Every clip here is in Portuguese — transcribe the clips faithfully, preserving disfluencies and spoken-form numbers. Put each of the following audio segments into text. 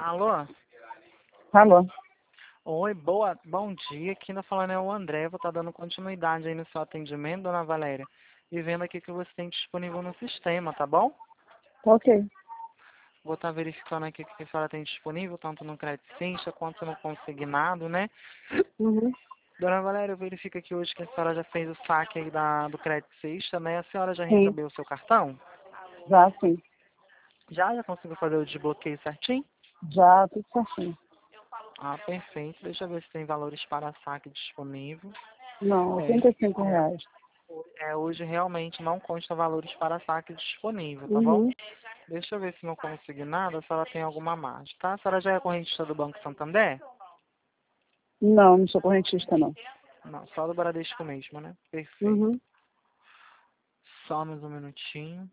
Alô? Alô? Oi, boa, bom dia. Quem tá falando é o André. Vou estar dando continuidade aí no seu atendimento, dona Valéria. E vendo aqui que você tem disponível no sistema, tá bom? Ok. Vou estar verificando aqui o que a senhora tem disponível, tanto no crédito ficha quanto no consignado, né? Uhum. Dona Valéria, eu verifico aqui hoje que a senhora já fez o saque aí da, do crédito ficha, né? A senhora já Sim, recebeu o seu cartão? já sim. Já? Já conseguiu fazer o desbloqueio certinho? Já, tudo certinho. Ah, perfeito. Deixa eu ver se tem valores para saque disponível. Não, É, oitenta e cinco reais. é, hoje realmente não consta valores para saque disponível, tá bom? Uhum. Deixa eu ver se no consignado a senhora tem alguma margem, tá? A senhora já é correntista do Banco Santander? Não, não sou correntista, não. Não, só do Bradesco mesmo, né? Perfeito. Uhum. Só mais um minutinho.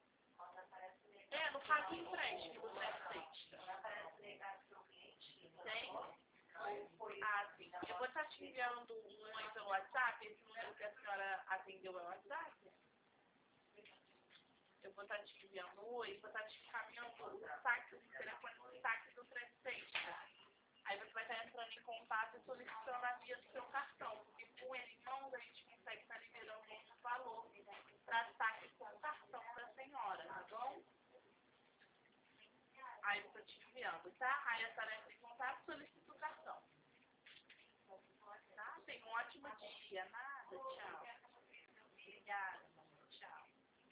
Eu vou estar te enviando um aí pelo WhatsApp, esse número que a senhora atendeu é o WhatsApp? Eu vou estar te enviando um oi, vou estar te encaminhando o saque, o telefone do saque do Transexta. Aí você vai estar entrando em contato e solicitando a via do seu cartão, porque com ele em mãos a gente consegue estar liberando esse valor para saque com o cartão da senhora, tá bom? Aí eu estou te enviando, tá? Aí a senhora entra em contato e solicita o cartão. Tá? Tenha um ótimo dia. Nada, tchau. Obrigada. Tchau.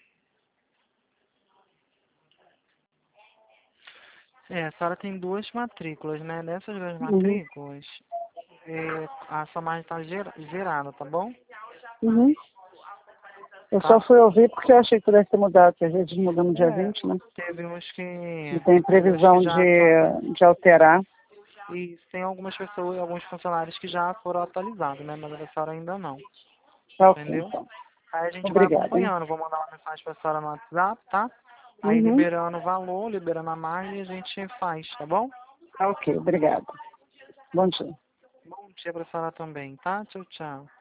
É, a senhora tem duas matrículas, né? Nessas duas Uhum. matrículas, é, a sua margem está zerada, tá bom? Uhum. Eu só Tá? fui ouvir porque eu achei que pudesse ter mudado, porque a gente muda no dia É, vinte, né? teve uns que, E tem teve uns que previsão já atual- de, de alterar. e tem algumas pessoas, alguns funcionários que já foram atualizados, né? Mas a senhora ainda não, Tá ok, entendeu? então. Aí a gente vai Obrigada, hein? acompanhando, vou mandar uma mensagem pra senhora no WhatsApp, tá? Aí Uhum. liberando o valor, liberando a margem, a gente faz, tá bom? Tá ok, obrigada. Bom dia. Bom dia pra senhora também, tá? Tchau, tchau.